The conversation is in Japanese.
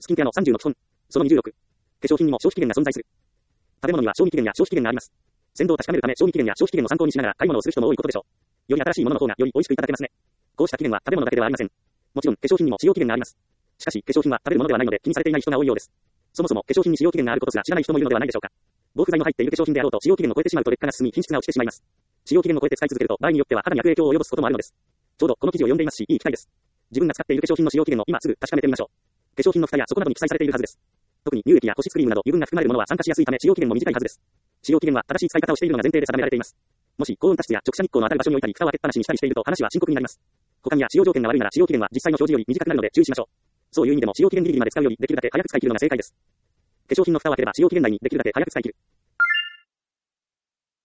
スキンケアの30の基本。その26。化粧品にも消費期限が存在する。食べ物には賞味期限や消費期限があります。鮮度を確かめるため賞味期限や消費期限を参考にしながら買い物をする人も多いことでしょう。より新しいものの方がより美味しくいただけますね。こうした期限は食べ物だけではありません。もちろん化粧品にも使用期限があります。しかし化粧品は食べるものではないので気にされていない人が多いようです。そもそも化粧品に使用期限があることすら知らない人もいるのではないでしょうか。防腐剤の入っている化粧品であろうと使用期限を超えてしまうと劣化が進み品質が落ちてしまいます。使用期限を超えて使い続けると場合によっては肌に悪影響を及ぼすこともあるのです。ちょうどこの記事を読んでいますし、いい機会です。自分が使っている化粧品の使用期限を今すぐ確かめてみましょう。化粧品の蓋や底などに記載されているはずです。特に乳液や保湿クリームなど油分が含まれるものは酸化しやすいため使用期限も短いはずです。使用期限は正しい使い方をしているのが前提で定められています。もし高温多湿や直射日光の当たる場所に置いたり蓋を開けっぱなしにしたりしていると話は深刻になります。保管や使用条件が悪いなら使用期限は実際の表示より短くなるので注意しましょう。そういう意味でも使用期限ギリギリまで使うよりできるだけ早く使い切るのが正解です。化粧品の蓋を開ければ使用期限内にできるだけ早く使い切る。